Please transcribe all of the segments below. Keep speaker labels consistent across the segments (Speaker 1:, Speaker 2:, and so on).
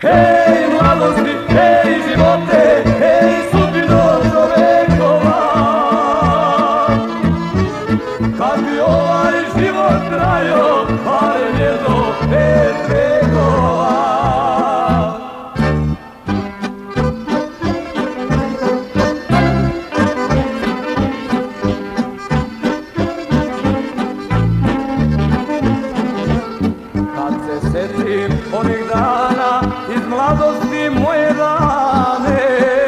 Speaker 1: Hej mladosti, hej živote, hej sudbino čovekova. Kad bi ovaj život trajao, barem jedno 5 vekova. Kad se setim onih dana iz mladosti moje dane,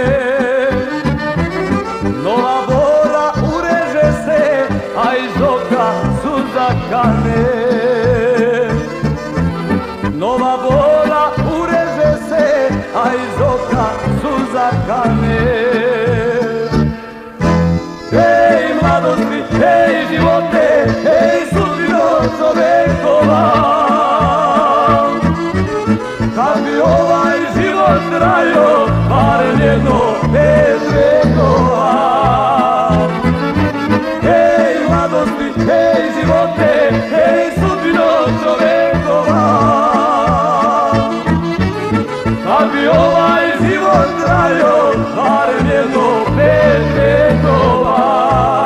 Speaker 1: nova bora ureže se, a iz oka suza kane. Nova bora ureže se, a iz oka suza kane. Hej mladosti, hej živote, hej sudbino čovekova. Kad bi ovaj život trajao, barem jedno 5 vekova. Hej mladosti, hej živote, hej sudbino čovekova. Kad bi ovaj život trajao, barem jedno 5 vekova.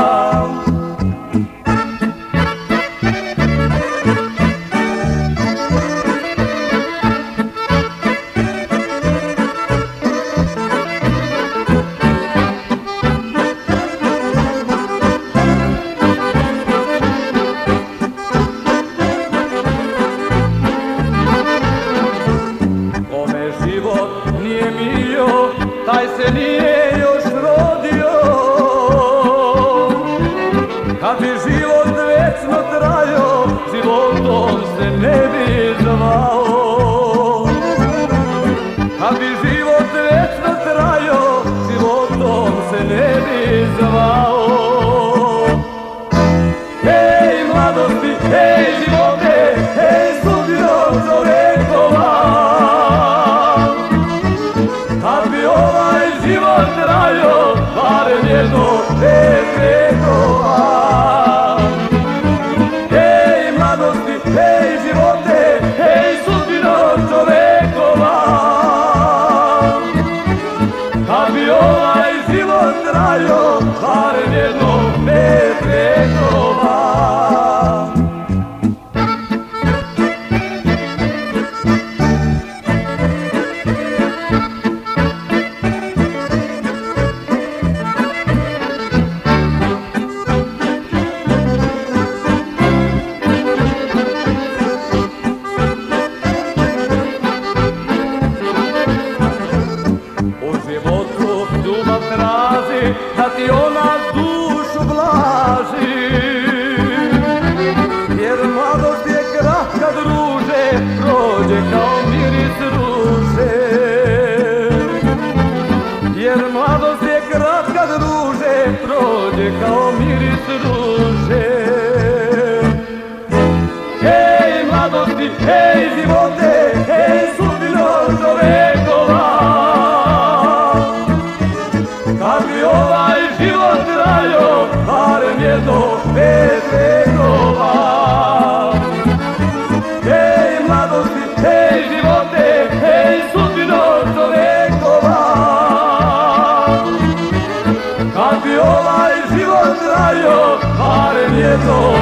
Speaker 1: Nije mio, taj se nije još rodio. Kad bi život večno trajao, životom se ne bi zvao. Kad bi život večno trajao, životom se ne bi zvao. Hej mladosti, hej živote, hej sudbino čovekova. Kad bi ovaj život trajao, barem jedno 5 vekova. Hej mladosti, hej živote, hej sudbino čovekova. Kad bi ovaj život trajao, barem jedno 5 vekova. Ljubav traži da ti ona dušu blaži, jer mladost je kratka druže, prođe kao miris ruže. Jer mladost je kratka druže, prođe kao miris ruže. Hej mladosti, hej živote, hej sudbino čovekova. Kad bi ovaj život trajao, barem jedno 5 vekova. Hej mladosti, hej živote, hej sudbino čovekova. Kad bi ovaj život trajao, barem jedno